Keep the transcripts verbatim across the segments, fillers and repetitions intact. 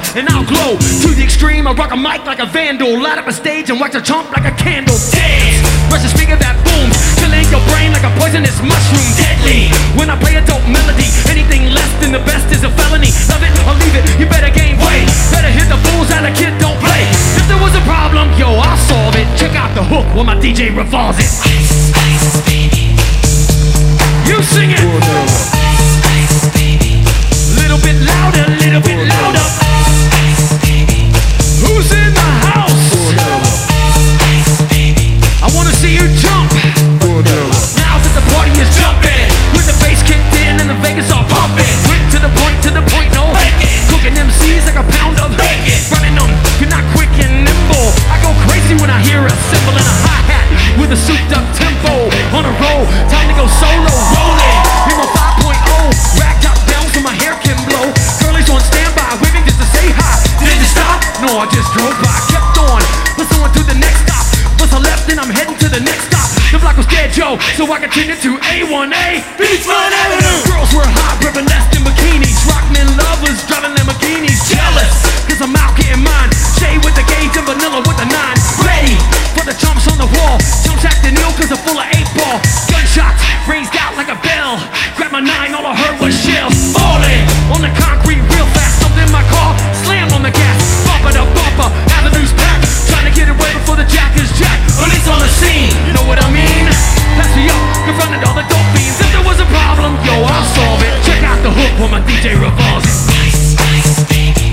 and I'll glow to the extreme. I rock a mic like a vandal, light up a stage and wax a chump like a candle. Dance, rush a speaker that booms, filling your brain like a poisonous mushroom. Deadly, when I play a dope melody, anything less than the best is a felony. Love it or leave it, you better gain weight. Better hit the fools and a kid don't play. If there was a problem, yo, I'll solve it. Check out the hook when my D J revolves it. Ice, ice, baby. You sing it. Ice, baby. Little bit louder, little bit louder. Ice, baby. Who's in the house? Ice, baby. I wanna see you jump. Now that the party is jumping, with the bass kicked in and the Vegas all pumping. Quick to the point, to the point, no faking. Cooking M Cs like a pound of bacon. Running on, you're not quick and nimble. I go crazy when I hear a cymbal and a hi-hat with a souped up tempo. On a roll, time to go solo. Rolling, in my five point oh, racked up down so my hair can blow. Girlies on standby, waving just to say hi. Did you stop? No, I just drove by. Kept on, plus on to the next stop. Plus I left and I'm heading to the next stop. The block was dead, Joe, so I continued to A one A Beachfront Avenue. Girls were hot, ripping left in bikinis. Rockmen lovers driving Lamborghinis. Jealous, cause I'm out getting mine. Shay with the gauge and vanilla with the nine. Ready for the jumps on the wall. Jumps acting ill cause I'm full of eight ball. Gunshots raised out like a bell. Grab my nine, all I heard was shells falling on the concrete real fast. Jumped in my car, slammed on the gas. Bumper to bumper, avenues packed. Trying to get away before the jack is jacked. Police on the scene, you know what I mean? Pass me up, confronted all the dope fiends. If there was a problem, yo, I'll solve it. Check out the hook when my D J revolves it. Ice, ice, baby.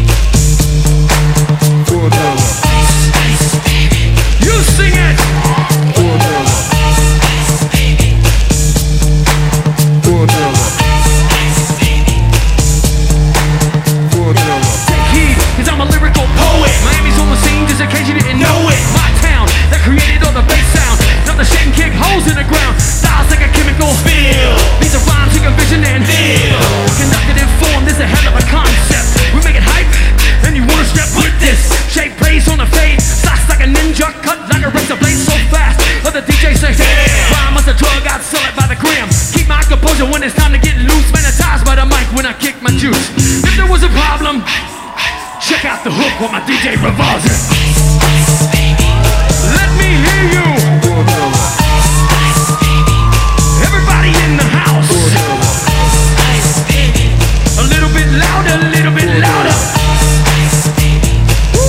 Ice, ice, baby. You sing it! Ice, ice, baby. Ice, baby. Take heed, cause I'm a lyrical poet. Miami's on the scene, just in case you didn't know it. My town, that created all the bass sound. Now the shake and kick holes in the ground. Styles like a chemical spill. These are rhymes you can vision and feel. Conducted in form, this a hell of a concept. We make it hype, and you wanna step with this. Shape plays on the fade, slice like a ninja, cut like a razor blade so fast. Let the D J say, damn. Rhyme as a drug, I'd sell it by the gram. Keep my composure when it's time to get loose. Magnetized by the mic when I kick my juice. If there was a problem, check out the hook while my D J revolves it. Ice, ice, baby. Let me hear you. Ice, ice, baby. Everybody in the house. Ice, ice, baby. A little bit louder, a little bit louder. Ice, baby.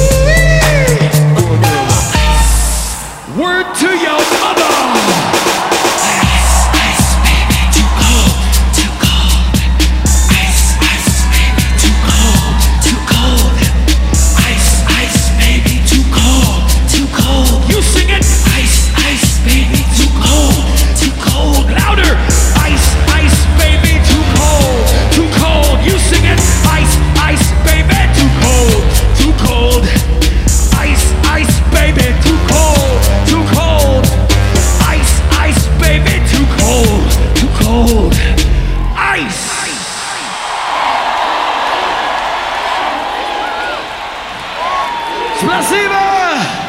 Ice. Word to your mother. Ice, ice, baby. Too cold, too cold. Ice, ice, baby. Too cold, too cold. Ice, ice, baby. Too cold, too cold. You sing it Ice, ice, baby. Too cold, too cold. louder. Ice, ice, baby, too cold, too cold. You sing it. Ice, ice, baby, too cold, too cold. Ice, ice, baby, too cold, too cold. Ice, ice, baby, too cold, too cold. Ice. Spasiba!